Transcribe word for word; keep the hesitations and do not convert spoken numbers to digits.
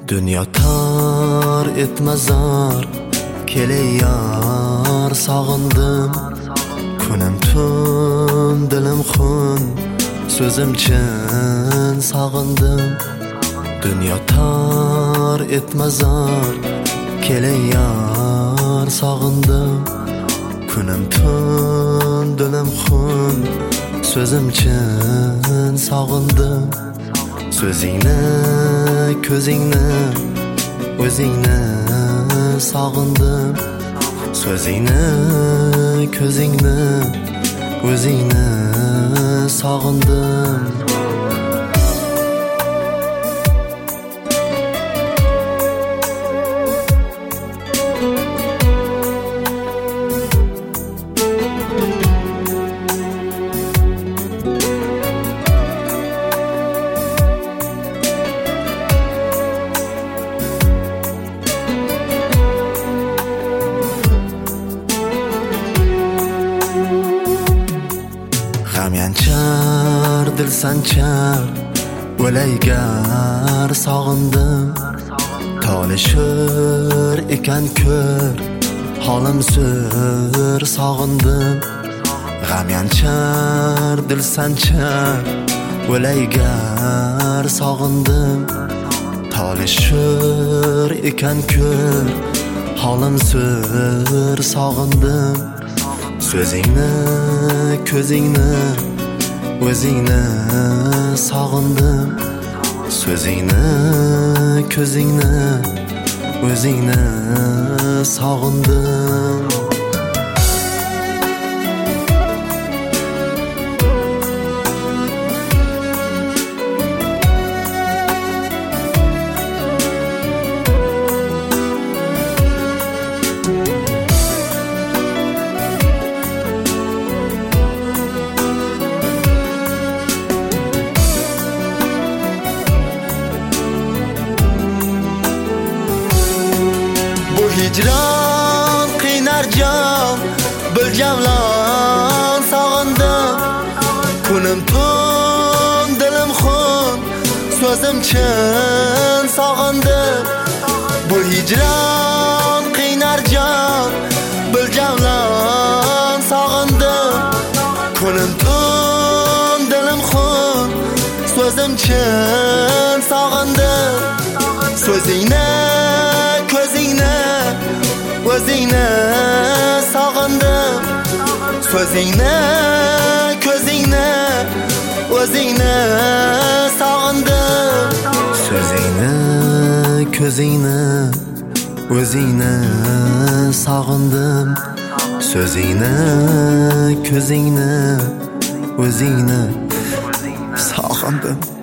Dünya tar etmezar keleyar sağındım. Kunim tun dilim xun sözüm chin sağındım. Dünya tar etmezar keleyar sağındım. Kunim tun dilim xun sözüm chin sağındım. Sözingni, ko'zingni, o'zingni sog'indim. Sözingni, ko'zingni, o'zingni sog'indim. G'am yanchar, dil sanchar, o'laygar sog'indim. Tolishur ekan ko'r, holim sur sog'indim. G'am yanchar, dil sanchar, o'laygar sog'indim. Tolishur ekan ko'r, holim sur sog'indim. Sözingni, ko'zingni, o'zingni sog'indim. Sözingni, ko'zingni, o'zingni sog'indim. Hicran qiynar jon, biljamlan sog'indim. Kunim tun, dilim xun, so'zim chin sog'indim. Bu hicran qiynar jon, biljamlan sog'indim. Kunim tun, dilim xun, so'zim chin sog'indim. So'zingni, ko'zingni, o'zingni sog'indim. So'zingni, ko'zingni, o'zingni sog'indim. So'zingni, ko'zingni, o'zingni sog'indim. So'zingni, ko'zingni, o'zingni sog'indim.